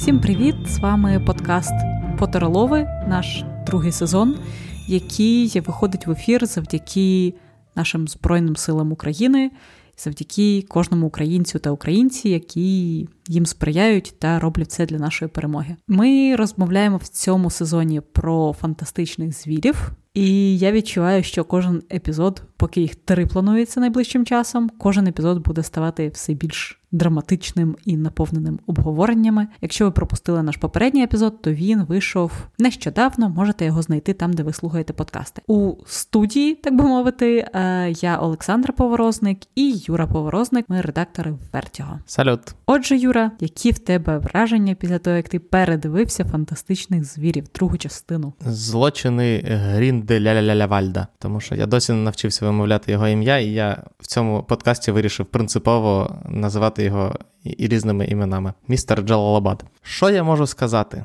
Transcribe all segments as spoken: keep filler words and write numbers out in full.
Всім привіт! З вами подкаст «Поттеролови», наш другий сезон, який виходить в ефір завдяки нашим Збройним силам України, завдяки кожному українцю та українці, які їм сприяють та роблять це для нашої перемоги. Ми розмовляємо в цьому сезоні про фантастичних звірів, і я відчуваю, що кожен епізод, поки їх три планується найближчим часом, кожен епізод буде ставати все більш драматичним і наповненим обговореннями. Якщо ви пропустили наш попередній епізод, то він вийшов нещодавно, можете його знайти там, де ви слухаєте подкасти. У студії, так би мовити, я Олександра Поворозник і Юра Поворозник, ми редактори Вертіго. Салют! Отже, Юра, які в тебе враження після того, як ти передивився «Фантастичних звірів», другу частину? Злочини Грінделя-ля-ля-ля-Вальда, тому що я досі не навчився вимовляти його ім'я, і я в цьому подкасті вирішив принципово називати його і різними іменами. Містер Джалалабад. Що я можу сказати?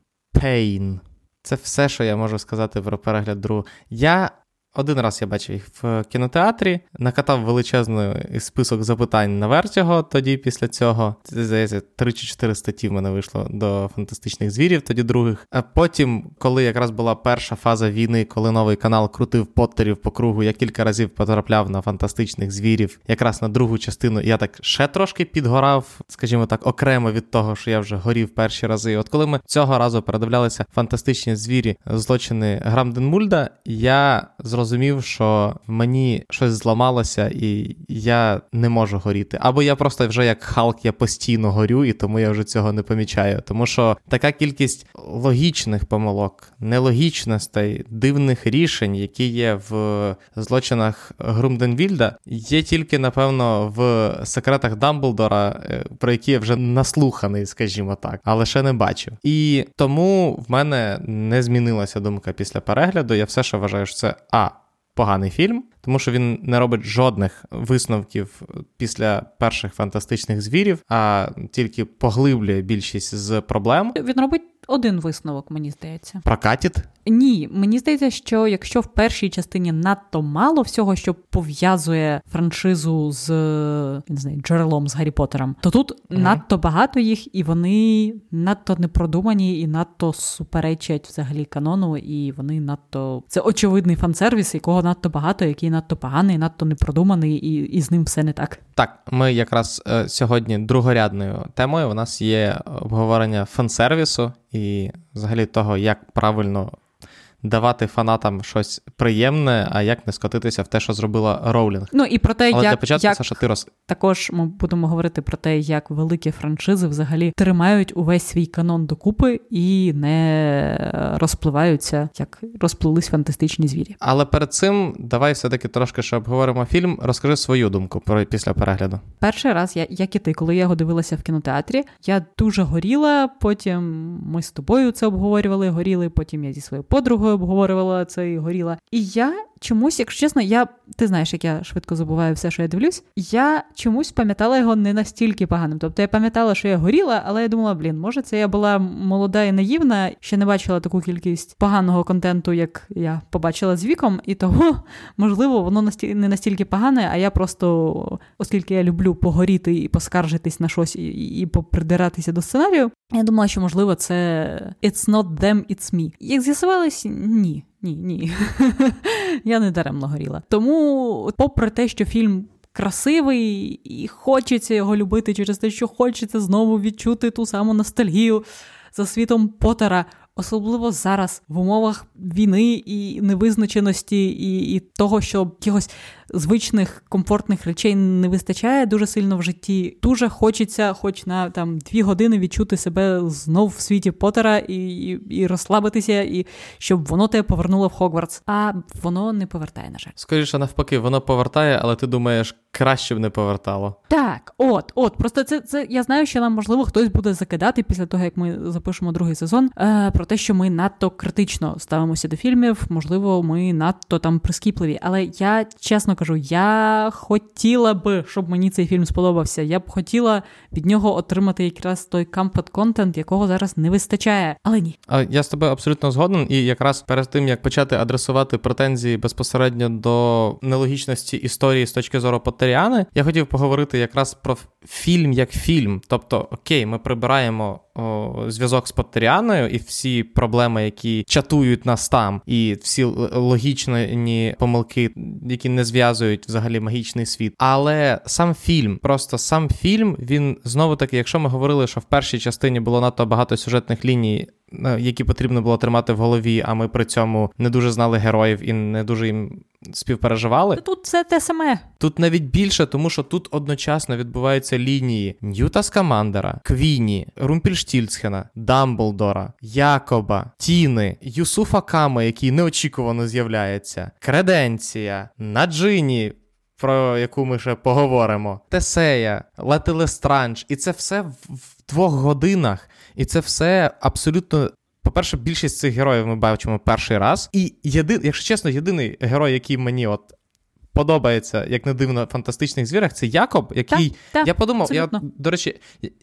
Pain. Це все, що я можу сказати про перегляд другу. Я один раз я бачив їх в кінотеатрі, накатав величезний список запитань на Вертіго тоді після цього. Це, здається, три чи чотири статті в мене вийшло до «Фантастичних звірів», тоді других. А потім, коли якраз була перша фаза війни, коли новий канал крутив Поттерів по кругу, я кілька разів потрапляв на «Фантастичних звірів», якраз на другу частину. Я так ще трошки підгорав, скажімо так, окремо від того, що я вже горів перші рази. От коли ми цього разу передивлялися «Фантастичні звірі. Злочини Гранденмульда», я зрозумів, Розумів, що в мені щось зламалося і я не можу горіти. Або я просто вже як Халк, я постійно горю, і тому я вже цього не помічаю. Тому що така кількість логічних помилок, нелогічностей, дивних рішень, які є в злочинах Гранденмульда, є тільки, напевно, в секретах Дамблдора, про які я вже наслуханий, скажімо так, але ще не бачив. І тому в мене не змінилася думка після перегляду. Я все ще вважаю, що це а. поганий фільм, тому що він не робить жодних висновків після перших «Фантастичних звірів», а тільки поглиблює більшість з проблем. Він робить один висновок, мені здається. Прокатить? Ні, мені здається, що якщо в першій частині надто мало всього, що пов'язує франшизу з, не знаю, джерелом, з Гаррі Поттером, то тут mm-hmm. надто багато їх, і вони надто непродумані, і надто суперечать взагалі канону, і вони надто... Це очевидний фан-сервіс, якого надто багато, який надто поганий, надто непродуманий, і, і з ним все не так. Так, ми якраз е, сьогодні другорядною темою у нас є обговорення фан-сервісу і взагалі того, як правильно давати фанатам щось приємне, а як не скотитися в те, що зробила Роулінг. Ну і про те, Але як, для початку, як Саша, ти роз... також ми будемо говорити про те, як великі франшизи взагалі тримають увесь свій канон докупи і не розпливаються, як розплились «Фантастичні звірі». Але перед цим давай все-таки трошки ще обговоримо фільм. Розкажи свою думку про після перегляду. Перший раз, я, як і ти, коли я його дивилася в кінотеатрі, я дуже горіла, потім ми з тобою це обговорювали, горіли, потім я зі своєю подругою обговорювала це і горіла. І я чомусь, якщо чесно, я, ти знаєш, як я швидко забуваю все, що я дивлюсь, я чомусь пам'ятала його не настільки поганим. Тобто я пам'ятала, що я горіла, але я думала, блін, може це я була молода і наївна, ще не бачила таку кількість поганого контенту, як я побачила з віком, і того, можливо, воно насті... не настільки погане, а я просто, оскільки я люблю погоріти і поскаржитись на щось і, і попридиратися до сценарію, я думала, що, можливо, це it's not them, it's me. Як з'ясувалось, ні. Ні, ні. Я не даремно горіла. Тому, попри те, що фільм красивий і хочеться його любити через те, що хочеться знову відчути ту саму ностальгію за світом Поттера, особливо зараз, в умовах війни і невизначеності, і, і того, що якихось звичних, комфортних речей не вистачає дуже сильно в житті. Дуже хочеться хоч на там дві години відчути себе знов в світі Поттера і, і, і розслабитися, і щоб воно тебе повернуло в Хогвартс. А воно не повертає, на жаль. Скоріше навпаки, воно повертає, але ти думаєш, краще б не повертало. Так, от, от. Просто це, це я знаю, що нам, можливо, хтось буде закидати після того, як ми запишемо другий сезон, е, про те, що ми надто критично ставимося до фільмів, можливо, ми надто там прискіпливі. Але я, чесно кажу, я хотіла б, щоб мені цей фільм сподобався. Я б хотіла від нього отримати якраз той comfort-контент, якого зараз не вистачає. Але ні. Я з тобою абсолютно згоден. І якраз перед тим, як почати адресувати претензії безпосередньо до нелогічності історії з точки зору Поттеріани, я хотів поговорити якраз про фільм як фільм. Тобто, окей, ми прибираємо о, зв'язок з Поттеріаною і всі проблеми, які чатують нас там, і всі логічні помилки, які не зв'язують взагалі магічний світ. Але сам фільм, просто сам фільм, він знову-таки, якщо ми говорили, що в першій частині було надто багато сюжетних ліній, які потрібно було тримати в голові, а ми при цьому не дуже знали героїв і не дуже їм співпереживали. Тут це те саме. Тут навіть більше, тому що тут одночасно відбуваються лінії Ньюта Скамандера, Квіні, Румпельштільцхена, Дамблдора, Якоба, Тіни, Юсуфа Кама, який неочікувано з'являється, Креденція, Наджині, про яку ми ще поговоримо, Тесея, Леті Лестранж. І це все в, в двох годинах. І це все абсолютно... По-перше, більшість цих героїв ми бачимо перший раз. І, єди... якщо чесно, єдиний герой, який мені от подобається, як не дивно, в «Фантастичних звірах», це Якоб, який... Так, так, я подумав, абсолютно. я, до речі...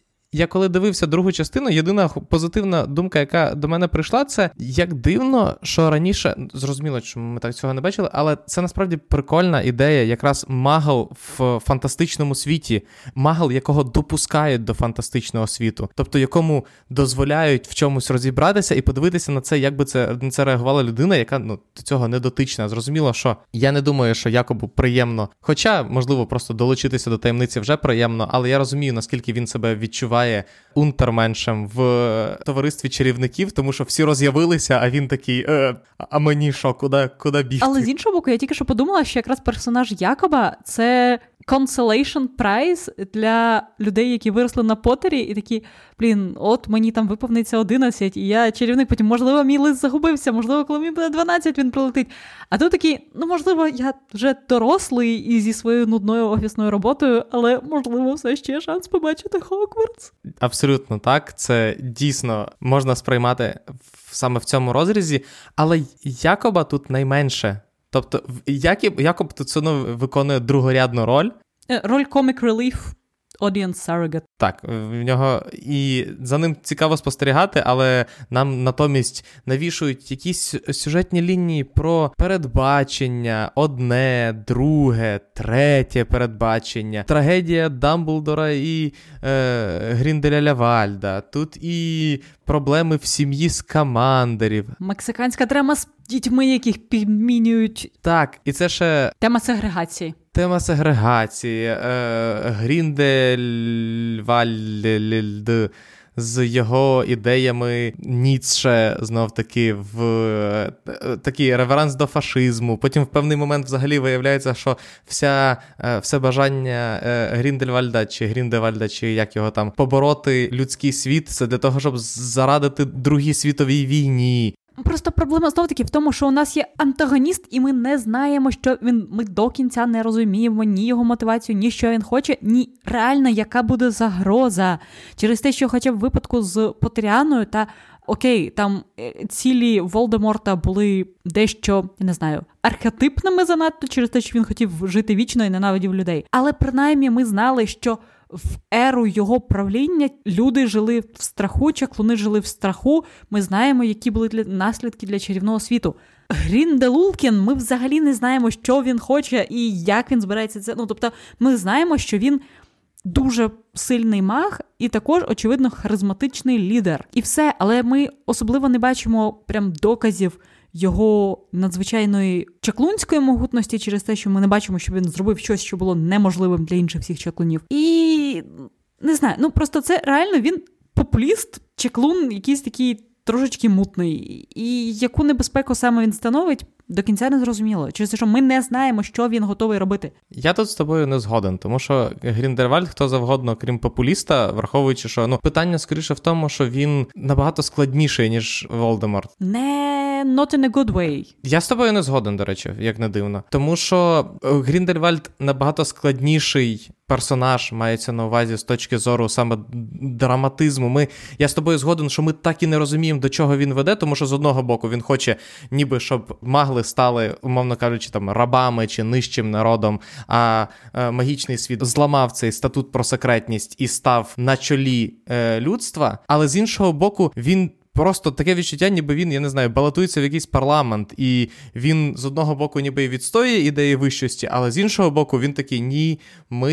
Я коли дивився другу частину, єдина позитивна думка, яка до мене прийшла, це як дивно, що раніше, зрозуміло, що ми так цього не бачили, але це насправді прикольна ідея, якраз магл в фантастичному світі, магл, якого допускають до фантастичного світу, тобто якому дозволяють в чомусь розібратися і подивитися на це, як би це, на це реагувала людина, яка ну, до цього не дотична. Зрозуміло, що я не думаю, що Якобу приємно, хоча, можливо, просто долучитися до таємниці вже приємно, але я розумію, наскільки він себе відчуває унтерменшем в товаристві чарівників, тому що всі роз'явилися, а він такий, е, а мені що, куди, куди бігти? Але з іншого боку, я тільки що подумала, що якраз персонаж Якоба – це consolation prize для людей, які виросли на Поттері, і такі, блін, от мені там виповниться одинадцять, і я чарівник, потім, можливо, мій лист загубився, можливо, коли мені буде дванадцять, він прилетить. А тут такий, ну, можливо, я вже дорослий і зі своєю нудною офісною роботою, але, можливо, все ще шанс побачити Хогвартс. Абсолютно так, це дійсно можна сприймати саме в цьому розрізі, але Якоба тут найменше. Тобто Якоб, Якоб тут все одно виконує другорядну роль. Роль comic relief, audience surrogate. Так, в нього і за ним цікаво спостерігати, але нам натомість навішують якісь сюжетні лінії про передбачення, одне, друге, третє передбачення, трагедія Дамблдора і е, Грінделя Вальда, тут і проблеми в сім'ї Скамандерів. Мексиканська драма з дітьми, яких підмінюють. Так, і це ще... Тема сегрегації. Тема сегрегації, е, Гріндельвальд з його ідеями Ніцше, знов-таки, в е, такий реверанс до фашизму. Потім в певний момент взагалі виявляється, що вся, е, все бажання е, Гріндельвальда, чи Гріндевальда, чи як його там, побороти людський світ, це для того, щоб зарадити Другій світовій війні. Просто проблема знову-таки в тому, що у нас є антагоніст, і ми не знаємо, що він, ми до кінця не розуміємо ні його мотивацію, ні що він хоче, ні реально, яка буде загроза. Через те, що хоча б в випадку з Поттеріаною, та окей, там цілі Волдеморта були дещо, я не знаю, архетипними занадто, через те, що він хотів жити вічно і ненавидів людей. Але принаймні ми знали, що в еру його правління люди жили в страху, чаклуни жили в страху. Ми знаємо, які були для... наслідки для чарівного світу. Грінделулкін, ми взагалі не знаємо, що він хоче і як він збирається це. Ну, тобто, ми знаємо, що він дуже сильний маг і також, очевидно, харизматичний лідер. І все, але ми особливо не бачимо прям доказів його надзвичайної чаклунської могутності через те, що ми не бачимо, що він зробив щось, що було неможливим для інших всіх чаклунів. І не знаю, ну просто це реально він популіст, чаклун, якийсь такий трошечки мутний. І яку небезпеку саме він становить, до кінця не зрозуміло. Через те, що ми не знаємо, що він готовий робити. Я тут з тобою не згоден, тому що Гріндельвальд хто завгодно, крім популіста, враховуючи, що ну питання скоріше в тому, що він набагато складніший, ніж Волдеморт. Не, not in a good way. Я з тобою не згоден, до речі, як не дивно. Тому що Гріндельвальд набагато складніший персонаж, мається на увазі з точки зору саме драматизму. Ми, я з тобою згоден, що ми так і не розуміємо, до чого він веде, тому що з одного боку він хоче, ніби щоб магли стали, умовно кажучи, там рабами чи нижчим народом, а е, магічний світ зламав цей статут про секретність і став на чолі е, людства, але з іншого боку він просто таке відчуття, ніби він, я не знаю, балотується в якийсь парламент, і він з одного боку ніби і відстоює ідеї вищості, але з іншого боку він такий, ні, ми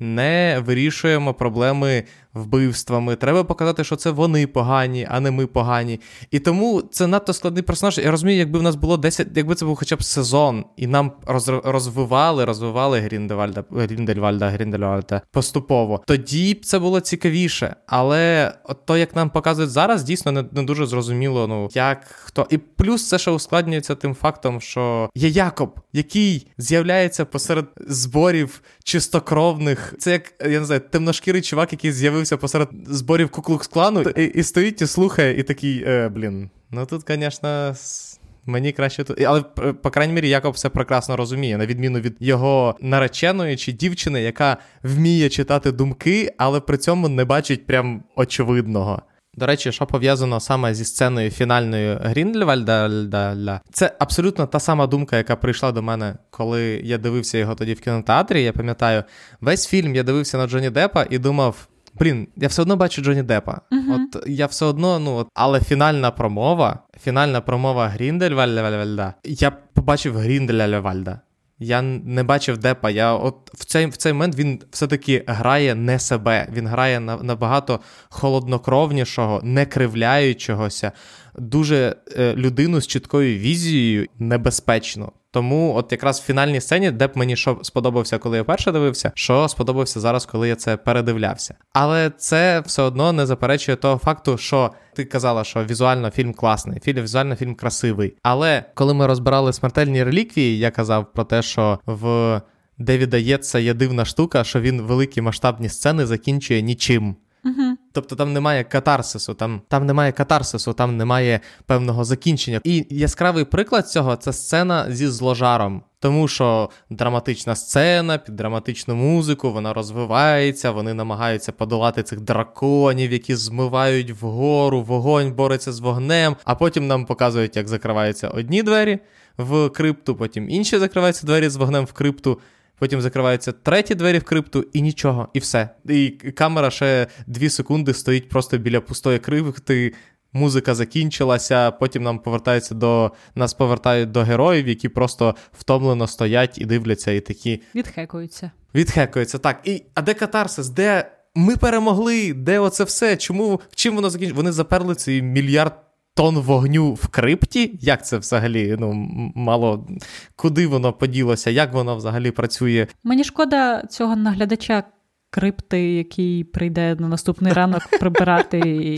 не вирішуємо проблеми вбивствами. Треба показати, що це вони погані, а не ми погані. І тому це надто складний персонаж. Я розумію, якби в нас було десять, якби це був хоча б сезон, і нам роз, розвивали, розвивали Гріндельвальда, Гріндельвальда, Гріндельвальда поступово. Тоді б це було цікавіше. Але от то, як нам показують зараз, дійсно не, не дуже зрозуміло, ну, як, хто. І плюс це ще ускладнюється тим фактом, що є Якоб, який з'являється посеред зборів чистокровних. Це як, я не знаю, темношкірий чувак, який з'явився посеред зборів Ку-Клукс-Клану і, і стоїть і слухає, і такий, е, блін, ну тут, звісно, мені краще тут. Але, по крайній мірі, Якоб все прекрасно розуміє, на відміну від його нареченої чи дівчини, яка вміє читати думки, але при цьому не бачить прям очевидного. До речі, що пов'язано саме зі сценою фінальною Гріндельвальда, це абсолютно та сама думка, яка прийшла до мене, коли я дивився його тоді в кінотеатрі. Я пам'ятаю, весь фільм я дивився на Джонні Деппа і думав, блін, я все одно бачу Джонні Деппа. Uh-huh. От я все одно, ну, от, але фінальна промова, фінальна промова Гріндельвальда, я побачив Гріндельвальда. Я не бачив Деппа, я от в цей, в цей момент він все-таки грає не себе, він грає набагато холоднокровнішого, не кривляючогося, дуже е, людину з чіткою візією, небезпечно. Тому от якраз в фінальній сцені Депп мені що сподобався, коли я перше дивився, що сподобався зараз, коли я це передивлявся. Але це все одно не заперечує того факту, що ти казала, що візуально фільм класний, візуально фільм красивий. Але коли ми розбирали «Смертельні реліквії», я казав про те, що в Девіда Єтса є дивна штука, що він великі масштабні сцени закінчує нічим. Угу. Тобто там немає катарсису, там, там немає катарсису, там немає певного закінчення. І яскравий приклад цього – це сцена зі зложаром. Тому що драматична сцена, під драматичну музику, вона розвивається, вони намагаються подолати цих драконів, які змивають вгору, вогонь бореться з вогнем, а потім нам показують, як закриваються одні двері в крипту, потім інші закриваються двері з вогнем в крипту, потім закриваються треті двері в крипту, і нічого, і все. І камера ще дві секунди стоїть просто біля пустої крипти, музика закінчилася, потім нам повертається до, нас повертають до героїв, які просто втомлено стоять і дивляться, і такі... Відхекуються. Відхекуються, так. І, а де катарсис? Де ми перемогли? Де оце все? Чому, чим воно закінчилося? Вони заперли цей мільярд тонн вогню в крипті? Як це взагалі, ну, мало, куди воно поділося? Як воно взагалі працює? Мені шкода цього наглядача крипти, який прийде на наступний ранок прибирати і...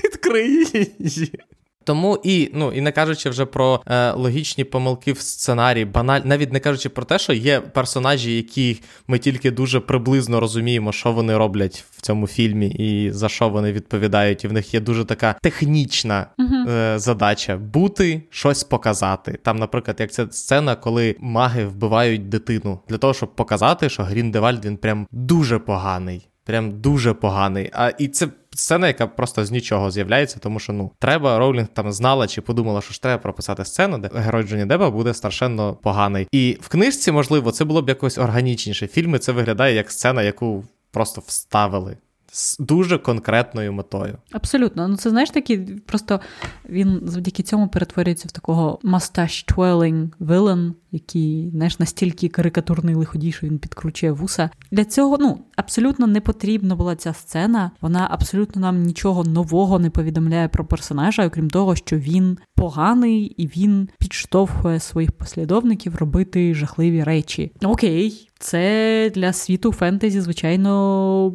Відкриє її. Тому і, ну, і не кажучи вже про е, логічні помилки в сценарії, баналь... навіть не кажучи про те, що є персонажі, які ми тільки дуже приблизно розуміємо, що вони роблять в цьому фільмі і за що вони відповідають, і в них є дуже така технічна uh-huh. е, задача бути, щось показати. Там, наприклад, як ця сцена, коли маги вбивають дитину, для того, щоб показати, що Гріндельвальд, він прям дуже поганий. Прям дуже поганий. А, і це сцена, яка просто з нічого з'являється, тому що, ну, треба, Роулінг там знала чи подумала, що ж треба прописати сцену, де герой Джонні Деппа буде страшенно поганий. І в книжці, можливо, це було б якось органічніше. В фільмі це виглядає як сцена, яку просто вставили. З дуже конкретною метою. Абсолютно. Ну це, знаєш, такий, просто він завдяки цьому перетворюється в такого mustache-twirling villain, який, знаєш, настільки карикатурний лиходій, що він підкручує вуса. Для цього, ну, абсолютно не потрібна була ця сцена. Вона абсолютно нам нічого нового не повідомляє про персонажа, окрім того, що він поганий і він підштовхує своїх послідовників робити жахливі речі. Окей, це для світу фентезі, звичайно,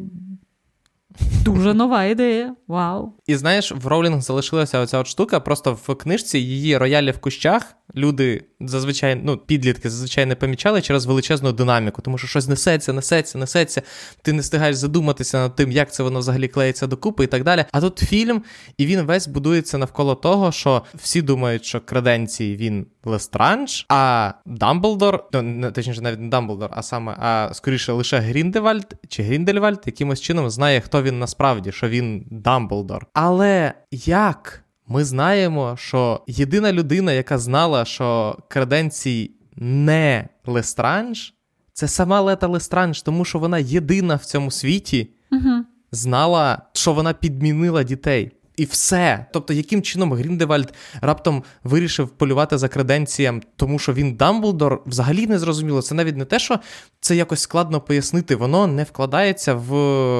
дуже нова ідея. Вау. І знаєш, в Роулінг залишилася оця от штука, просто в книжці її роялі в кущах люди зазвичай, ну, підлітки зазвичай не помічали через величезну динаміку, тому що щось несеться, несеться, несеться, ти не встигаєш задуматися над тим, як це воно взагалі клеїться докупи і так далі. А тут фільм, і він весь будується навколо того, що всі думають, що Креденцій він Лестранж, а Дамблдор, ну, точніше, навіть не Дамблдор, а саме, а скоріше лише Гріндевальд чи Гріндельвальд якимось чином знає, хто він насправді, що він Дамблдор. Але як ми знаємо, що єдина людина, яка знала, що Креденцій не Лестранж, це сама Лета Лестранж, тому що вона єдина в цьому світі угу. знала, що вона підмінила дітей. і все. Тобто, яким чином Гріндевальд раптом вирішив полювати за Креденцієм, тому що він Дамблдор, взагалі не зрозуміло. Це навіть не те, що це якось складно пояснити, воно не вкладається в,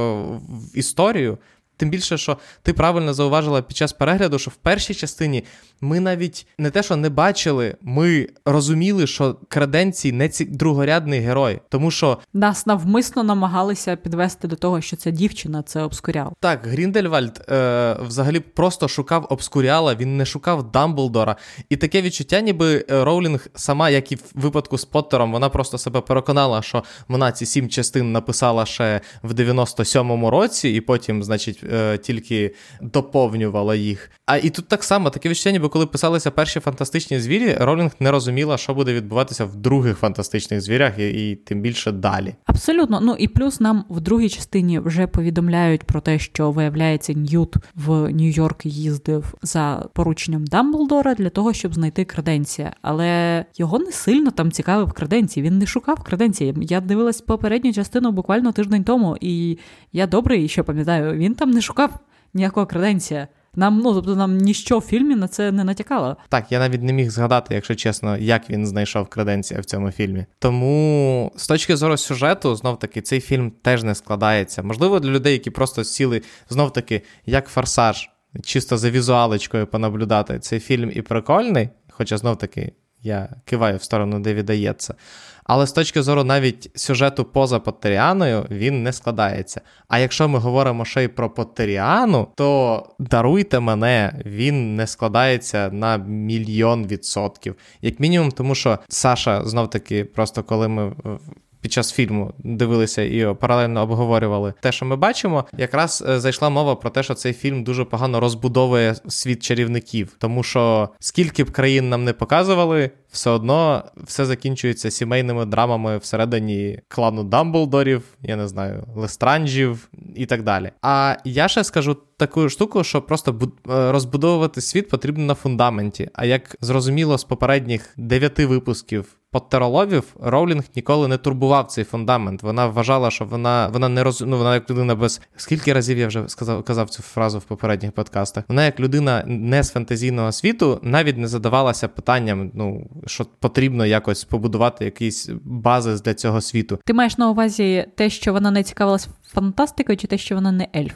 в історію. Тим більше, що ти правильно зауважила під час перегляду, що в першій частині ми навіть не те, що не бачили, ми розуміли, що Креденцій не ці... другорядний герой. Тому що... Нас навмисно намагалися підвести до того, що ця дівчина – це Обскуріал. Так, Гріндельвальд е, взагалі просто шукав Обскуріала, він не шукав Дамблдора. І таке відчуття, ніби Роулінг сама, як і в випадку з Поттером, вона просто себе переконала, що вона ці сім частин написала ще в дев'яносто сьомому році, і потім, значить, е, тільки доповнювала їх. А і тут так само, таке відчуття, ніби коли писалися перші фантастичні звірі, Роулінг не розуміла, що буде відбуватися в других фантастичних звірях і, і тим більше далі. Абсолютно. Ну і плюс нам в другій частині вже повідомляють про те, що, виявляється, Ньют в Нью-Йорк їздив за порученням Дамблдора для того, щоб знайти Креденція. Але його не сильно там цікавив Креденцій. Він не шукав Креденції. Я дивилась попередню частину буквально тиждень тому, і я добре, що пам'ятаю, він там не шукав ніякого Креденція. Нам, ну, тобто нам ніщо в фільмі на це не натякало. Так, я навіть не міг згадати, якщо чесно, як він знайшов Креденція в цьому фільмі. Тому з точки зору сюжету, знов-таки, цей фільм теж не складається. Можливо, для людей, які просто сіли, знов-таки, як «Форсаж», чисто за візуалочкою понаблюдати, цей фільм і прикольний, хоча, знов-таки, я киваю в сторону Девіда Єтса. Але з точки зору навіть сюжету поза Поттеріаною він не складається. А якщо ми говоримо ще й про Поттеріану, то даруйте мене, він не складається на мільйон відсотків. Як мінімум, тому що Саша, знов-таки, просто коли ми під час фільму дивилися і паралельно обговорювали те, що ми бачимо, якраз зайшла мова про те, що цей фільм дуже погано розбудовує світ чарівників. Тому що скільки б країн нам не показували, все одно все закінчується сімейними драмами всередині клану Дамблдорів, я не знаю, Лестранджів і так далі. А я ще скажу таку штуку, що просто розбудовувати світ потрібно на фундаменті. А як зрозуміло з попередніх дев'яти випусків Поттероловів, Роулінг ніколи не турбував цей фундамент. Вона вважала, що вона, вона не роз... ну, вона як людина без... Скільки разів я вже сказав, казав цю фразу в попередніх подкастах? Вона як людина не з фантазійного світу навіть не задавалася питанням, ну, що потрібно якось побудувати якісь бази для цього світу. Ти маєш на увазі те, що вона не цікавилась фантастикою, чи те, що вона не ельф?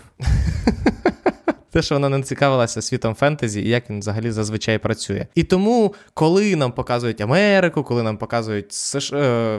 Те, що вона не цікавилася світом фентезі і як він взагалі зазвичай працює. І тому, коли нам показують Америку, коли нам показують Сш...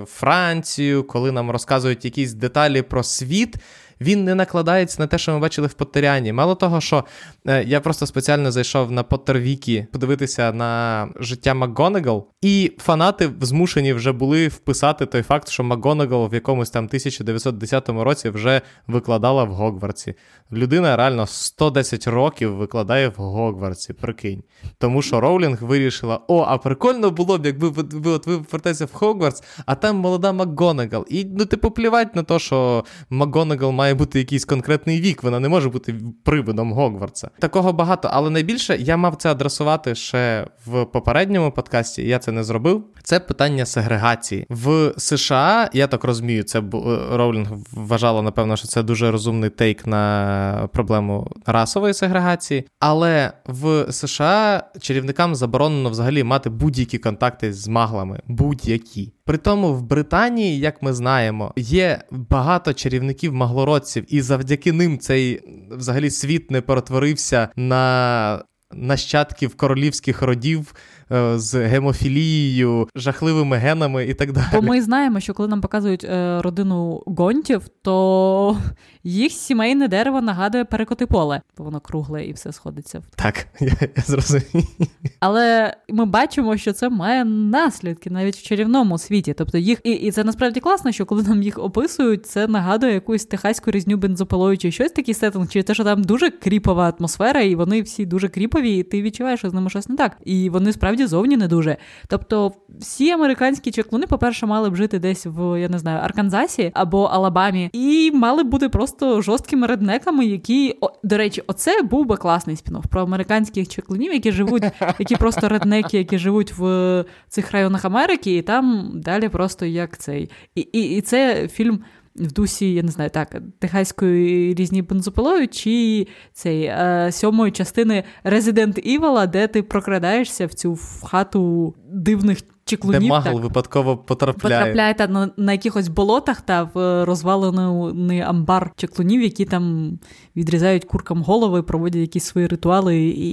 Францію, коли нам розказують якісь деталі про світ, він не накладається на те, що ми бачили в Поттеріані. Мало того, що е, я просто спеціально зайшов на Поттер-Вікі подивитися на життя МакГонагал, і фанати змушені вже були вписати той факт, що МакГонагал в якомусь там тисяча дев'ятсот десятому році вже викладала в Гогвартсі. Людина реально сто десять років викладає в Гогвартсі, прикинь. Тому що Роулінг вирішила, о, а прикольно було б, якби ви, ви, от ви вертаєтеся в Хогвартс, а там молода МакГонагал. І, ну, типу, плівать на те, що МакГонагал має бути якийсь конкретний вік, вона не може бути привидом Гогвартса. Такого багато, але найбільше я мав це адресувати ще в попередньому подкасті, і я це не зробив. Це питання сегрегації. В США, я так розумію, це Роулінг вважала, напевно, що це дуже розумний тейк на проблему расової сегрегації, але в США чарівникам заборонено взагалі мати будь-які контакти з маглами. Будь-які. Притому в Британії, як ми знаємо, є багато чарівників-маглородців, і завдяки ним цей взагалі світ не перетворився на нащадків королівських родів з гемофілією, жахливими генами і так далі. Бо ми знаємо, що коли нам показують е, родину Гонтів, то їх сімейне дерево нагадує перекоти поле, бо воно кругле і все сходиться. Так, я, я зрозумів. Але ми бачимо, що це має наслідки навіть в чарівному світі. Тобто їх, і, і це насправді класно, що коли нам їх описують, це нагадує якусь техаську різню бензопилою чи щось такий сеттинг, чи те, що там дуже кріпова атмосфера, і вони всі дуже кріпові, і ти відчуваєш, що з ними щось не так. І вони справді зовні не дуже. Тобто всі американські чаклуни, по-перше, мали б жити десь в, я не знаю, Арканзасі або Алабамі, і мали б бути просто жорсткими реднеками, які, о, до речі, оце був би класний спін-офф про американських чаклунів, які живуть, які просто реднеки, які живуть в цих районах Америки, і там далі просто як цей. І, і, і це фільм в дусі, я не знаю, так, техаської різні бензопилою, чи цей е, сьомої частини Resident Evil, де ти прокрадаєшся в цю в хату дивних чеклунів. Де магл так, випадково потрапляє. Потрапляє та, на, на якихось болотах та в розвалений амбар чеклунів, які там відрізають куркам голови, проводять якісь свої ритуали і,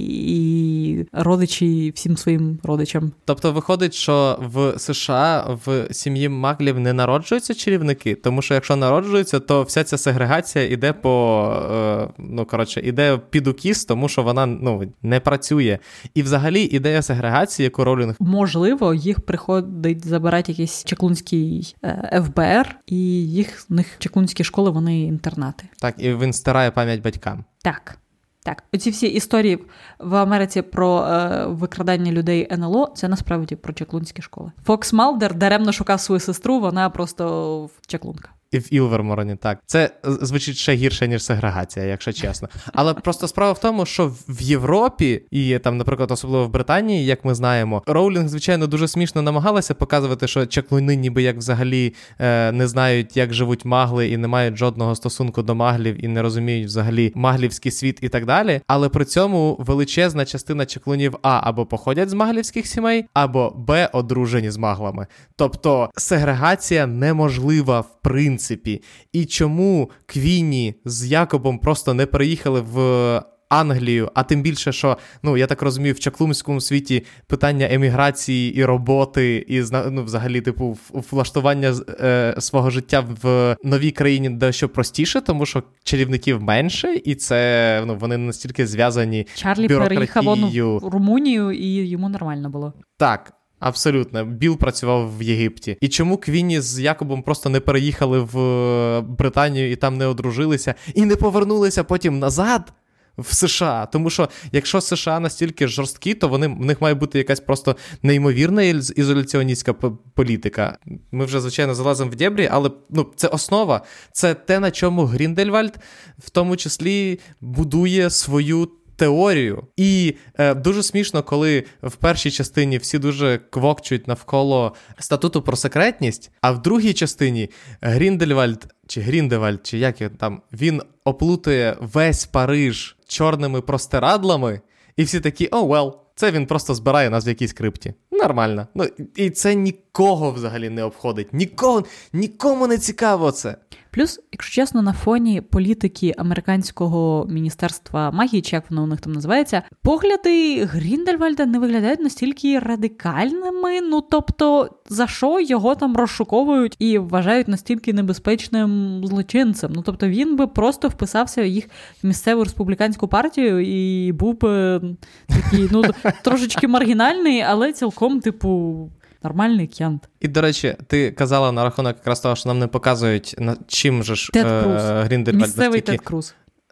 і родичі всім своїм родичам. Тобто виходить, що в США в сім'ї маглів не народжуються чарівники, тому що якщо народжуються, то вся ця сегрегація іде по, е, ну, коротше, іде під укіс, тому що вона, ну, не працює. І взагалі ідея сегрегації, яку Роулінг... Можливо, їх приходить забирати якийсь чеклунський е, еф бе ер, і їх, в них чеклунські школи, вони інтернати. Так, і він стирає пам'ять батькам. Так. Так, оці всі історії в Америці про е, викрадання людей ен ел о, це насправді про чаклунські школи. Фокс Малдер даремно шукав свою сестру, вона просто чаклунка. І в Ілвермороні, так. Це звучить ще гірше, ніж сегрегація, якщо чесно. Але просто справа в тому, що в Європі, і там, наприклад, особливо в Британії, як ми знаємо, Роулінг, звичайно, дуже смішно намагалася показувати, що чаклуни ніби як взагалі е, не знають, як живуть магли, і не мають жодного стосунку до маглів, і не розуміють взагалі маглівський світ і так далі. Але при цьому величезна частина чаклунів А або походять з маглівських сімей, або Б одружені з маглами. Тобто сегрегація неможлива в принципі. І чому Квінні з Якобом просто не переїхали в Англію, а тим більше, що, ну, я так розумію, в чаклунському світі питання еміграції і роботи, і, ну, взагалі, типу, влаштування е, свого життя в новій країні дещо простіше, тому що чарівників менше, і це, ну, вони настільки зв'язані Чарлі бюрократією. переїхав в Румунію, і йому нормально було. Так. Абсолютно. Білл працював в Єгипті. І чому Квінні з Якобом просто не переїхали в Британію і там не одружилися, і не повернулися потім назад в США? Тому що якщо США настільки жорсткі, то вони, в них має бути якась просто неймовірна ізоляціоністська політика. Ми вже, звичайно, залазимо в дєбрі, але, ну, це основа. Це те, на чому Гріндельвальд в тому числі будує свою теорію. І е, дуже смішно, коли в першій частині всі дуже квокчуть навколо статуту про секретність, а в другій частині Гріндельвальд, чи Гріндевальд, чи як він там, він оплутує весь Париж чорними простирадлами, і всі такі, о, oh, well, це він просто збирає нас в якійсь крипті. Нормально. Ну, і це нікого взагалі не обходить. Нікого, нікому не цікаво це. Плюс, якщо чесно, на фоні політики американського міністерства магії, чи як воно у них там називається, погляди Гріндельвальда не виглядають настільки радикальними, ну, тобто, за що його там розшуковують і вважають настільки небезпечним злочинцем. Ну, тобто, він би просто вписався в їх місцеву республіканську партію і був би такий, ну, трошечки маргінальний, але цілком, типу, нормальний к'янт. І, до речі, ти казала на рахунок якраз того, що нам не показують, на чим же ж Тед е- Круз. Гріндельвальд Місцевий настільки... Тед Круз.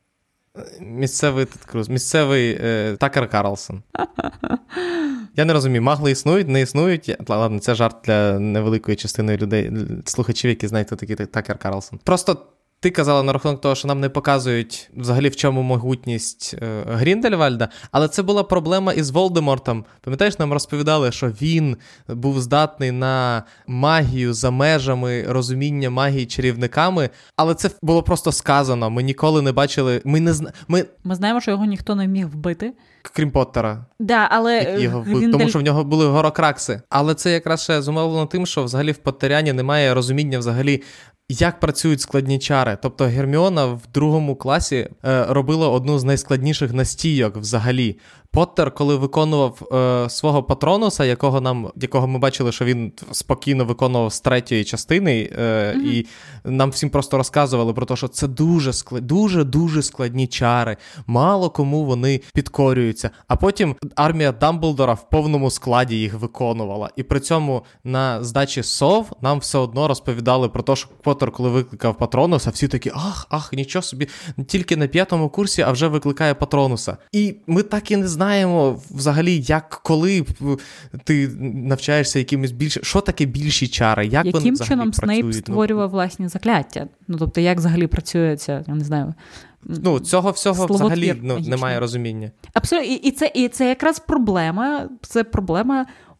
Місцевий Тед Круз. Місцевий е- Такер Карлсон. Я не розумію, магли існують, не існують. Ладно, це жарт для невеликої частини людей, слухачів, які знають, хто такий Такер Карлсон. Просто ти казала на рахунок того, що нам не показують взагалі в чому могутність е, Гріндельвальда, але це була проблема із Волдемортом. Пам'ятаєш, нам розповідали, що він був здатний на магію за межами розуміння магії чарівниками, але це було просто сказано. Ми ніколи не бачили, ми не зна... ми... Ми знаємо, що його ніхто не міг вбити. Крім Поттера. Да, але Його Гріндель... Тому що в нього були горокракси. Але це якраз ще зумовлено тим, що взагалі в Поттеріані немає розуміння взагалі, як працюють складні чари. Тобто Герміона в другому класі е, робила одну з найскладніших настійок взагалі. Поттер, коли виконував е, свого патронуса, якого нам, якого ми бачили, що він спокійно виконував з третьої частини, е, mm-hmm. і нам всім просто розказували про те, що це дуже склад, дуже дуже складні чари. Мало кому вони підкорюються. А потім армія Дамблдора в повному складі їх виконувала. І при цьому на здачі сов нам все одно розповідали про те, що Поттер, коли викликав патронуса, всі такі, ах, ах, нічого собі, тільки на п'ятому курсі, а вже викликає патронуса. І ми так і не знаємо, знаємо взагалі, як, коли ти навчаєшся якимось більше... Що таке більші чари? Як Яким вони взагалі чином працюють? Снейп створював власні закляття? Ну, тобто, як взагалі працює ця, я не знаю... Ну, цього всього взагалі ну, немає розуміння. Абсолютно. І, і, це, і це якраз проблема. Це проблема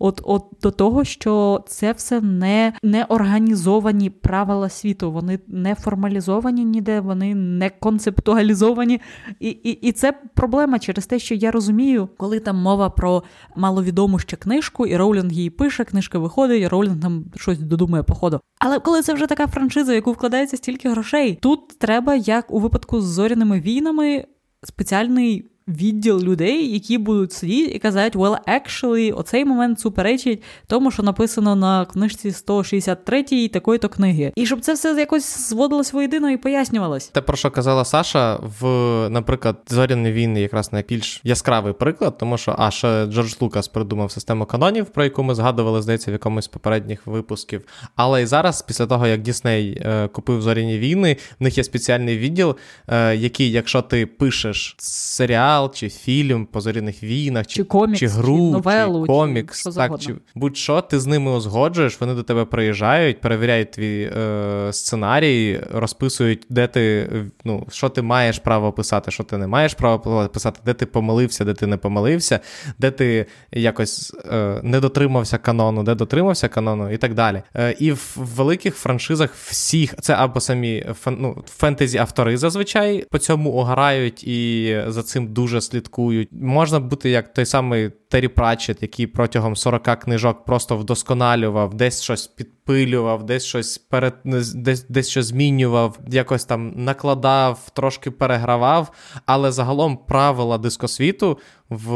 от, от до того, що це все не, не організовані правила світу, вони не формалізовані ніде, вони не концептуалізовані. І, і, і це проблема через те, що я розумію, коли там мова про маловідому ще книжку, і Роулінг її пише, книжка виходить, і Роулінг там щось додумує по ходу. Але коли це вже така франшиза, в яку вкладається стільки грошей, тут треба, як у випадку з «Зоряними війнами», спеціальний відділ людей, які будуть сидіти і казати, well, actually, оцей момент суперечить тому, що написано на книжці сто шістдесят третій такої-то книги. І щоб це все якось зводилось воєдино і пояснювалось. Те, про що казала Саша, в, наприклад, «Зоряні війни» якраз найбільш яскравий приклад, тому що, а, ще Джордж Лукас придумав систему канонів, про яку ми згадували, здається, в якомусь з попередніх випусків. Але і зараз, після того, як Дісней е, купив «Зоряні війни», в них є спеціальний відділ, е, який, якщо ти пишеш серіал, чи фільм по «Зоряних війнах, чи, чи комікс, чи гру, чи, новелу, чи комікс, чи так, чи будь-що, ти з ними узгоджуєш, вони до тебе приїжджають, перевіряють твій е, сценарій, розписують, де ти, ну, що ти маєш право писати, що ти не маєш права писати, де ти помилився, де ти не помилився, де ти якось е, не дотримався канону, де дотримався канону і так далі. Е, і в великих франшизах всіх, це або самі фен, ну, фентезі-автори зазвичай по цьому ограють і за цим дуже дуже слідкують. Можна бути як той самий Террі Пратчетт, який протягом сорока книжок просто вдосконалював, десь щось підпилював, десь щось перед, десь, десь щось змінював, якось там накладав, трошки перегравав, але загалом правила дискосвіту в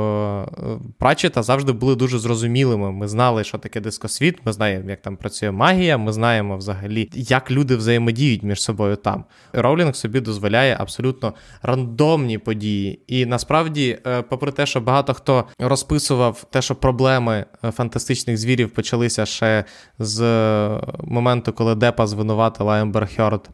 Пратчетта завжди були дуже зрозумілими. Ми знали, що таке дискосвіт, ми знаємо, як там працює магія, ми знаємо взагалі, як люди взаємодіють між собою там. Роулінг собі дозволяє абсолютно рандомні події. І насправді, попри те, що багато хто розписував те, що проблеми фантастичних звірів почалися ще з моменту, коли Деппа звинуватила Ембер Хьорд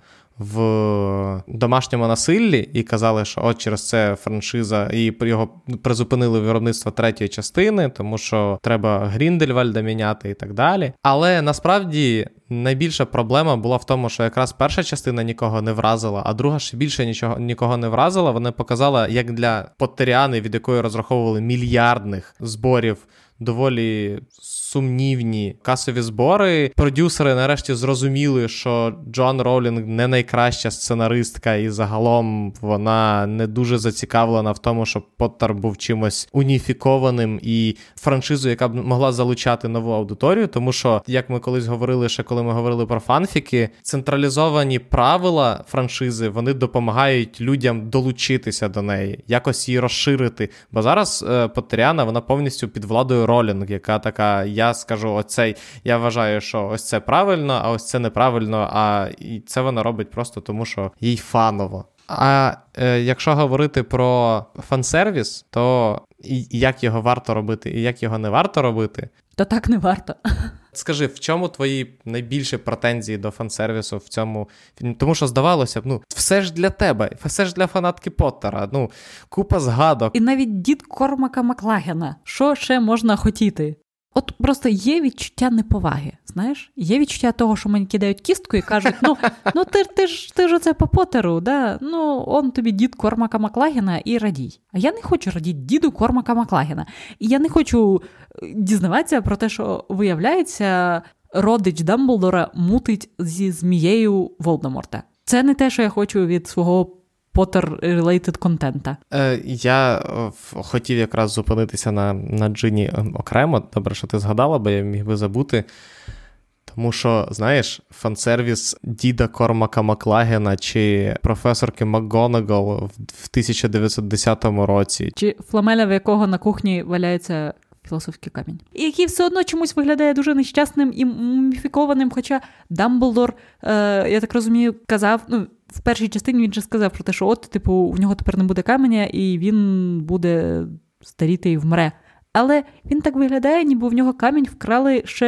в домашньому насиллі і казали, що от через це франшиза, і його призупинили виробництво третьої частини, тому що треба Гріндельвальда міняти і так далі. Але насправді найбільша проблема була в тому, що якраз перша частина нікого не вразила, а друга ще більше нічого, нікого не вразила. Вона показала, як для Поттеріани, від якої розраховували мільярдних зборів, доволі сумнівні касові збори. Продюсери нарешті зрозуміли, що Джоан Роулінг не найкраща сценаристка, і загалом вона не дуже зацікавлена в тому, щоб Поттер був чимось уніфікованим і франшизу, яка б могла залучати нову аудиторію, тому що, як ми колись говорили, ще коли ми говорили про фанфіки, централізовані правила франшизи, вони допомагають людям долучитися до неї, якось її розширити. Бо зараз е, Поттеріана, вона повністю під владою Ролінг, яка така, я скажу оцей, я вважаю, що ось це правильно, а ось це неправильно, а і це вона робить просто тому, що їй фаново. А е, якщо говорити про фан-сервіс, то і, і як його варто робити, і як його не варто робити, то так не варто. Скажи, в чому твої найбільші претензії до фан-сервісу в цьому фільмі? Тому що, здавалося б, ну, все ж для тебе, все ж для фанатки Поттера, ну, купа згадок. І навіть дід Кормака Маклагена. Що ще можна хотіти? От просто є відчуття неповаги, знаєш? Є відчуття того, що мені кидають кістку і кажуть, ну, ну ти, ти ж ти ж оце по Поттеру, да? Ну, он тобі дід Кормака Маклагена і радій. А я не хочу радіти діду Кормака Маклагена. І я не хочу дізнаватися про те, що, виявляється, родич Дамблдора мутить зі змією Волдеморта. Це не те, що я хочу від свого Поттер-related контента. Е, я е, хотів якраз зупинитися на, на Джині окремо. Добре, що ти згадала, бо я міг би забути. Тому що, знаєш, фан-сервіс діда Кормака Маклагена чи професорки МакГонагал в тисяча дев'ятсот десятому році. Чи Фламеля, в якого на кухні валяється філософський камінь. І який все одно чомусь виглядає дуже нещасним і муміфікованим, хоча Дамблдор, е, я так розумію, казав, ну, в першій частині він же сказав про те, що от, типу, в нього тепер не буде каменя, і він буде старіти і вмре. Але він так виглядає, ніби в нього камінь вкрали ще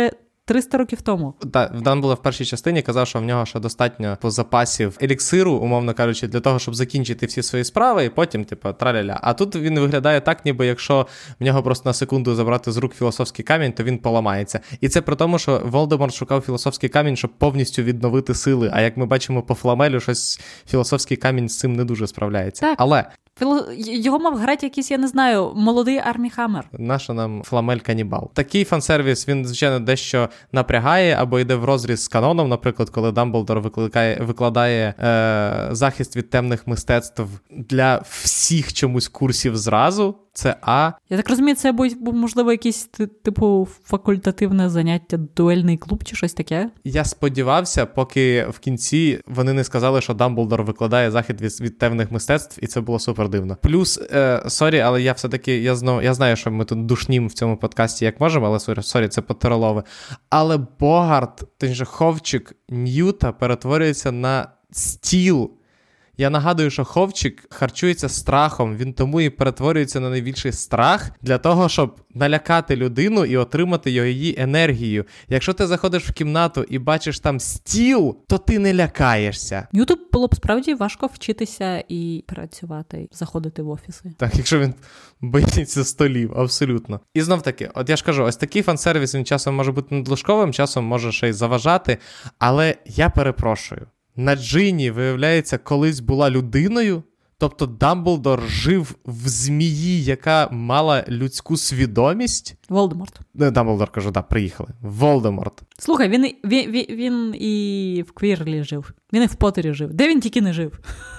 триста років тому. Так, Дамблдор в першій частині казав, що в нього ще достатньо по запасів еліксиру, умовно кажучи, для того, щоб закінчити всі свої справи, і потім, типу, траля-ля. А тут він виглядає так, ніби якщо в нього просто на секунду забрати з рук філософський камінь, то він поламається. І це при тому, що Волдеморт шукав філософський камінь, щоб повністю відновити сили. А як ми бачимо по Фламелю, щось філософський камінь з цим не дуже справляється. Так. Але... Його мав грати якийсь, я не знаю, молодий Армі Хаммер. Наша нам Фламель-канібал. Такий фан-сервіс, він, звичайно, дещо напрягає або йде в розріз з каноном, наприклад, коли Дамблдор викликає, викладає е, захист від темних мистецтв для всіх чомусь курсів зразу. Це А. Я так розумію, це був, можливо, якийсь, типу, факультативне заняття, дуельний клуб чи щось таке? Я сподівався, поки в кінці вони не сказали, що Дамблдор викладає захист від, від темних мистецтв, і це було супер дивно. Плюс, е, сорі, але я все-таки, я знов, я знаю, що ми тут душнім в цьому подкасті як можемо, але сорі, сорі це потеролове. Але Богарт, точніше, ховчик Ньюта перетворюється на стіл. Я нагадую, що ховчик харчується страхом, він тому і перетворюється на найбільший страх для того, щоб налякати людину і отримати її енергію. Якщо ти заходиш в кімнату і бачиш там стіл, то ти не лякаєшся. Ньюту було б справді важко вчитися і працювати, заходити в офіси. Так, якщо він боїться столів, абсолютно. І знов таки, от я ж кажу, ось такий фан-сервіс, він часом може бути надлишковим, часом може ще й заважати, але я перепрошую. Наджині, виявляється, колись була людиною, тобто Дамблдор жив в змії, яка мала людську свідомість. Волдеморт. Не, Дамблдор, кажу, да, приїхали. Волдеморт. Слухай, він, він, він, він і в Квірлі жив, він і в Поттері жив. Де він тільки не жив?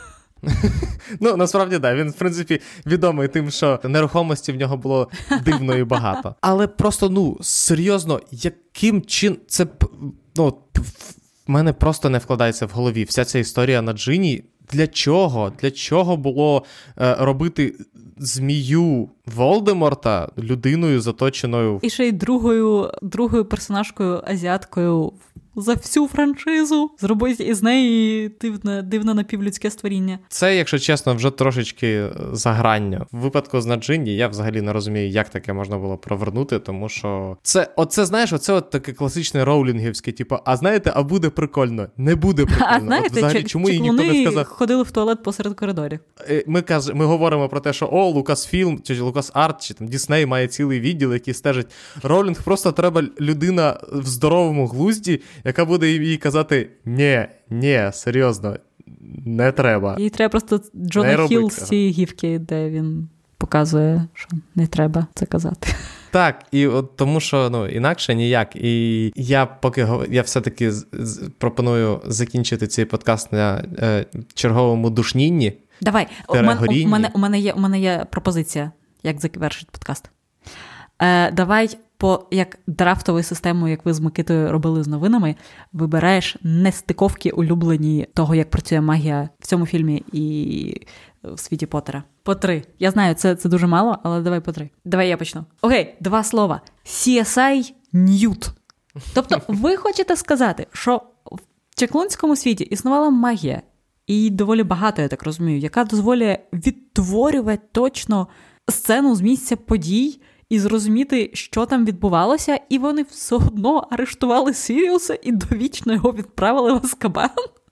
Ну, насправді, да, він, в принципі, відомий тим, що нерухомості в нього було дивно і багато. Але просто, ну, серйозно, яким чином це, ну, в мене просто не вкладається в голові вся ця історія на Джині. Для чого? Для чого було е, робити змію Волдеморта людиною заточеною? І ще й другою, другою персонажкою азіаткою за всю франшизу. Зробити із неї дивне, дивне напівлюдське створіння. Це, якщо чесно, вже трошечки заграння. В випадку з Наджині я взагалі не розумію, як таке можна було провернути, тому що це, оце, знаєш, оце от таке класичне роулінгівське, типу, а знаєте, а буде прикольно. Не буде прикольно. А знаєте, от взагалі, ч- чому їй ніхто не сказав? Ходили в туалет посеред коридорів. Ми, каз... Ми говоримо про те, що о, Лукасфільм, чи Лукасарт, чи там Дісней має цілий відділ, який стежить. Ролінг просто треба людина в здоровому глузді, яка буде їй казати «Ні, ні, серйозно, не треба». Їй треба просто Джона Хілл з цієї гівки, де він показує, що не треба це казати. Так, і от тому що, ну, інакше ніяк. І я поки, я все-таки з, з, пропоную закінчити цей подкаст на е, черговому душнінні. Давай, у мене, у, мене, у, мене є, у мене є пропозиція, як завершити подкаст. Е, давай по як драфтовою системою, як ви з Микитою робили з новинами, вибираєш нестиковки улюблені того, як працює магія в цьому фільмі і в світі Поттера. По три. Я знаю, це, це дуже мало, але давай по три. Давай я почну. Окей, два слова. сі ес ай Ньют. Тобто ви хочете сказати, що в чаклунському світі існувала магія, і доволі багато, я так розумію, яка дозволяє відтворювати точно сцену з місця подій і зрозуміти, що там відбувалося, і вони все одно арештували Сіріуса і довічно його відправили в Азкабан?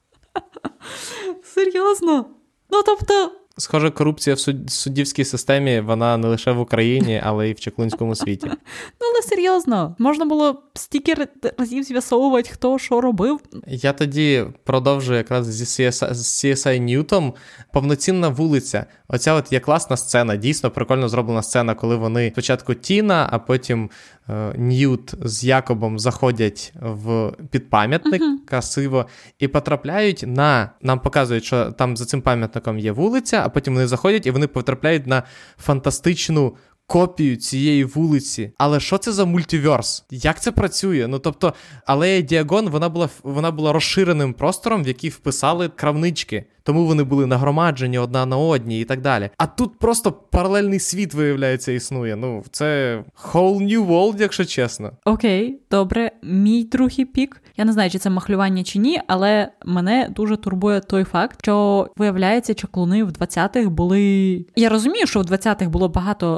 Серйозно? Ну, тобто... Схоже, корупція в суд... суддівській системі, вона не лише в Україні, але й в чаклунському світі. Ну, але серйозно, можна було стільки разів з'ясовувати, хто що робив. Я тоді продовжую якраз зі сі ес ай Ньютом. Повноцінна вулиця. Оця от є класна сцена, дійсно прикольно зроблена сцена, коли вони спочатку Тіна, а потім е, Ньют з Якобом заходять в підпам'ятник, uh-huh. красиво, і потрапляють на, нам показують, що там за цим пам'ятником є вулиця, а потім вони заходять і вони потрапляють на фантастичну копію цієї вулиці. Але що це за мультиверс? Як це працює? Ну, тобто, алея Діагон, вона була, вона була розширеним простором, в який вписали крамнички. Тому вони були нагромаджені одна на одній і так далі. А тут просто паралельний світ, виявляється, існує. Ну, це whole new world, якщо чесно. Окей, добре. Мій другий пік. Я не знаю, чи це махлювання чи ні, але мене дуже турбує той факт, що, виявляється, чаклуни в двадцятих були... Я розумію, що в двадцятих було багато ще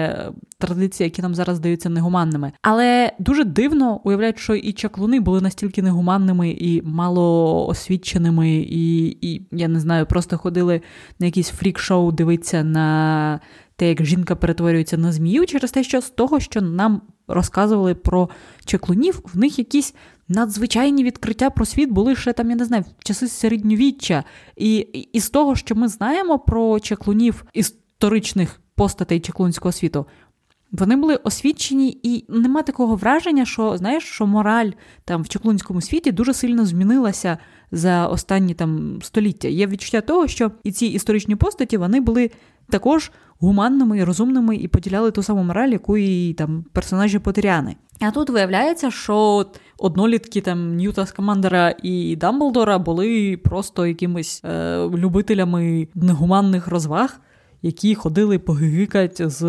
є традиції, які нам зараз здаються негуманними. Але дуже дивно уявляють, що і чаклуни були настільки негуманними і малоосвіченими, і, і, я не знаю, просто ходили на якісь фрік-шоу дивитися на те, як жінка перетворюється на змію, через те, що з того, що нам розказували про чаклунів, в них якісь надзвичайні відкриття про світ були ще там, я не знаю, в часи середньовіччя. І, і, і з того, що ми знаємо про чаклунів, історичних постатей чаклунського світу, вони були освічені, і нема такого враження, що, знаєш, що мораль там в чаклунському світі дуже сильно змінилася за останні там століття. Є відчуття того, що і ці історичні постаті, вони були також гуманними і розумними і поділяли ту саму мораль, яку і там персонажі Поттеріани. А тут виявляється, що однолітки там Ньюта Скамандера і Дамблдора були просто якимись е, любителями негуманних розваг, які ходили погигикать з,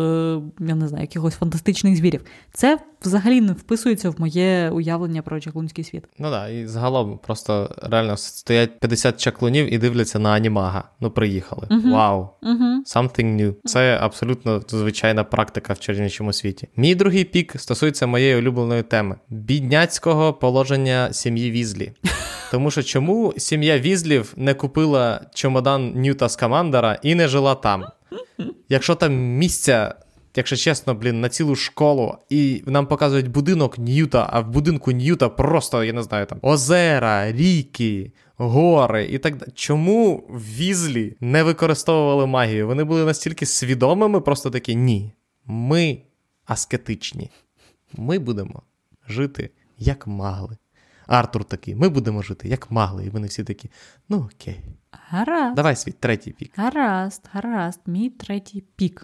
я не знаю, якихось фантастичних звірів. Це взагалі не вписується в моє уявлення про чаклунський світ. Ну так, і загалом просто реально стоять п'ятдесят чаклунів і дивляться на анімага. Ну, приїхали. Uh-huh. Вау. Uh-huh. Something new. Це абсолютно звичайна практика в чернічому світі. Мій другий пік стосується моєї улюбленої теми. Бідняцького положення сім'ї Візлі. Тому що чому сім'я Візлів не купила чемодан Ньюта Скамандера і не жила там? Якщо там місця, якщо чесно, блін, на цілу школу, і нам показують будинок Ньюта, а в будинку Ньюта просто, я не знаю, там озера, ріки, гори і так далі. Чому Візлі не використовували магію? Вони були настільки свідомими, просто такі, ні, ми аскетичні. Ми будемо жити як магли. Артур такий, ми будемо жити як магли. І вони всі такі, ну окей. Гаразд. Давай свій третій пік. Гаразд, гаразд, мій третій пік.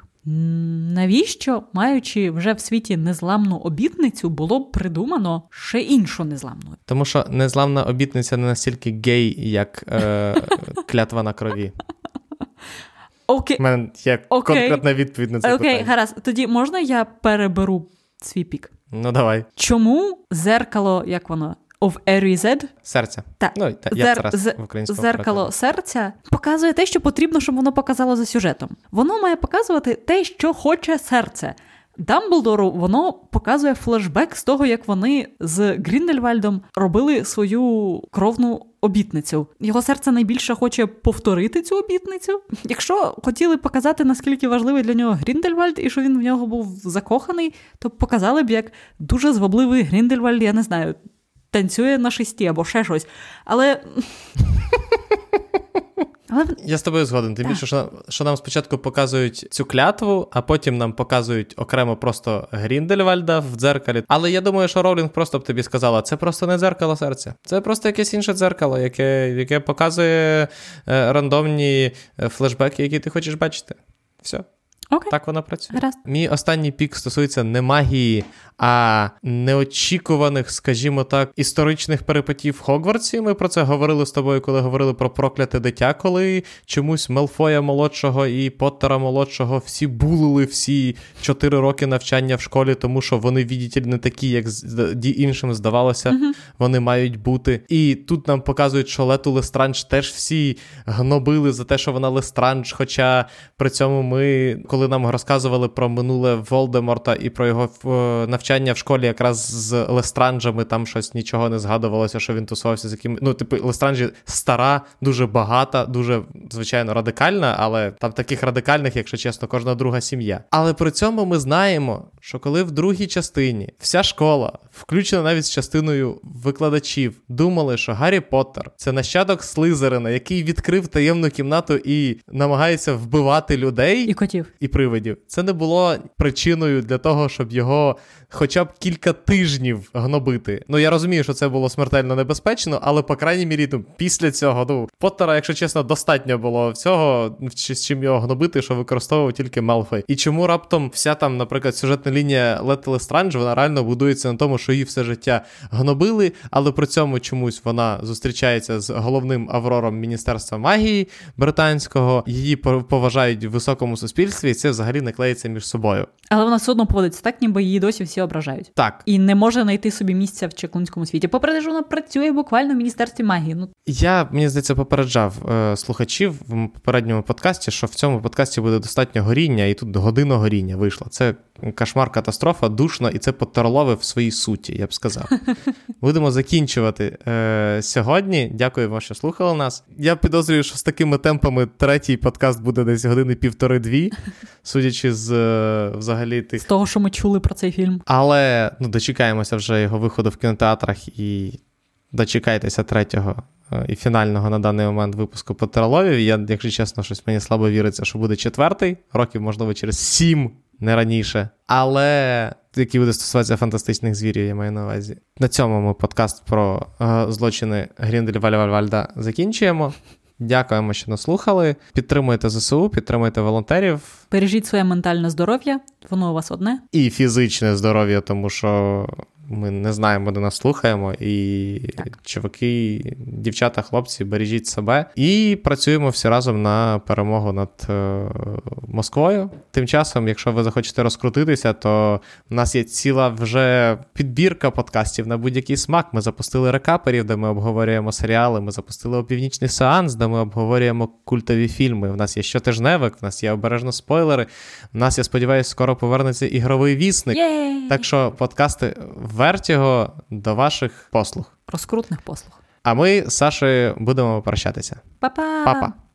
Навіщо, маючи вже в світі незламну обітницю, було б придумано ще іншу незламну? Тому що незламна обітниця не настільки гей, як е, клятва на крові. Окей. У мене є Окей. конкретна відповідь на це Окей, питання. гаразд. Тоді можна я переберу свій пік? Ну, давай. Чому зеркало, як воно, of Erised? Серця. Так. Ну, та, Зер... як зараз з... в українському Зеркало перекладі. серця показує те, що потрібно, щоб воно показало за сюжетом. Воно має показувати те, що хоче серце. Дамблдору воно показує флешбек з того, як вони з Гріндельвальдом робили свою кровну обітницю. Його серце найбільше хоче повторити цю обітницю. Якщо хотіли показати, наскільки важливий для нього Гріндельвальд і що він в нього був закоханий, то показали б, як дуже звабливий Гріндельвальд, я не знаю, танцює на шесті або ще щось. Але... Але... Я з тобою згоден. Тим більше, що, що нам спочатку показують цю клятву, а потім нам показують окремо просто Гріндельвальда в дзеркалі. Але я думаю, що Роулінг просто б тобі сказала, це просто не дзеркало серця. Це просто якесь інше дзеркало, яке, яке показує е, рандомні флешбеки, які ти хочеш бачити. Все. Окей. Так вона працює. Гаразд. Мій останній пік стосується не магії, а неочікуваних, скажімо так, історичних перипетій в Хогвартсі. Ми про це говорили з тобою, коли говорили про прокляте дитя, коли чомусь Мелфоя молодшого і Поттера молодшого всі булили всі чотири роки навчання в школі, тому що вони, видите, не такі, як іншим здавалося, mm-hmm. вони мають бути. І тут нам показують, що Лету Лестрандж теж всі гнобили за те, що вона Лестрандж, хоча при цьому ми, коли нам розказували про минуле Волдеморта і про його навчання в школі якраз з Лестранджами, там щось нічого не згадувалося, що він тусувався з яким... Ну, типу, Лестранджі стара, дуже багата, дуже, звичайно, радикальна, але там таких радикальних, якщо чесно, кожна друга сім'я. Але при цьому ми знаємо, що коли в другій частині вся школа, включена навіть з частиною викладачів, думали, що Гаррі Поттер – це нащадок Слизерина, який відкрив таємну кімнату і намагається вбивати людей. І котів. І привидів. Це не було причиною для того, щоб його хоча б кілька тижнів гнобити. Ну, я розумію, що це було смертельно небезпечно, але, по крайній мірі, ну, після цього, ну, Поттера, якщо чесно, достатньо було всього, з чим його гнобити, що використовував тільки Мелфой. І чому раптом вся там, наприклад, сюжетна лінія Лети Лестрандж, вона реально будується на тому, що її все життя гнобили, але при цьому чомусь вона зустрічається з головним Аврором Міністерства магії британського, її поважають в високому суспільстві, і це взагалі не клеїться між собою. Але вона все одно поводиться так, ніби її досі всі ображають. Так. І не може знайти собі місця в чаклунському світі. Попри те, що вона працює буквально в Міністерстві магії. Ну... Я, мені здається, попереджав е, слухачів в попередньому подкасті, що в цьому подкасті буде достатньо горіння, і тут година горіння вийшла. Це кошмар, катастрофа, душно, і це потерлове в своїй суті, я б сказав. Будемо закінчувати е, сьогодні. Дякую вам, що слухали нас. Я підозрюю, що з такими темпами третій подкаст буде десь години півтори-дві, судячи з е, взагалі тих... З того, що ми чули про цей фільм. Але ну, дочекаємося вже його виходу в кінотеатрах і дочекайтеся третього і фінального на даний момент випуску Поттероловів. Я, якщо чесно, щось мені слабо віриться, що буде четвертий, років, можливо, через сім, не раніше. Але який буде стосуватися фантастичних звірів, я маю на увазі. На цьому ми подкаст про е, злочини Гріндельвальда закінчуємо. Дякуємо, що нас слухали. Підтримуйте ЗСУ, підтримуйте волонтерів. Бережіть своє ментальне здоров'я, воно у вас одне. І фізичне здоров'я, тому що ми не знаємо, де нас слухаємо. І так. Чуваки, дівчата, хлопці, бережіть себе. І працюємо всі разом на перемогу над е, Москвою. Тим часом, якщо ви захочете розкрутитися, то в нас є ціла вже підбірка подкастів на будь-який смак. Ми запустили рекаперів, де ми обговорюємо серіали. Ми запустили опівнічний сеанс, де ми обговорюємо культові фільми. В нас є щотижневик, в нас є обережно спойлери. В нас, я сподіваюся, скоро повернеться ігровий вісник. Єй! Так що подкасти Вертіго до ваших послуг. Розкрутних послуг. А ми з Сашею будемо прощатися. Па-па! Па-па!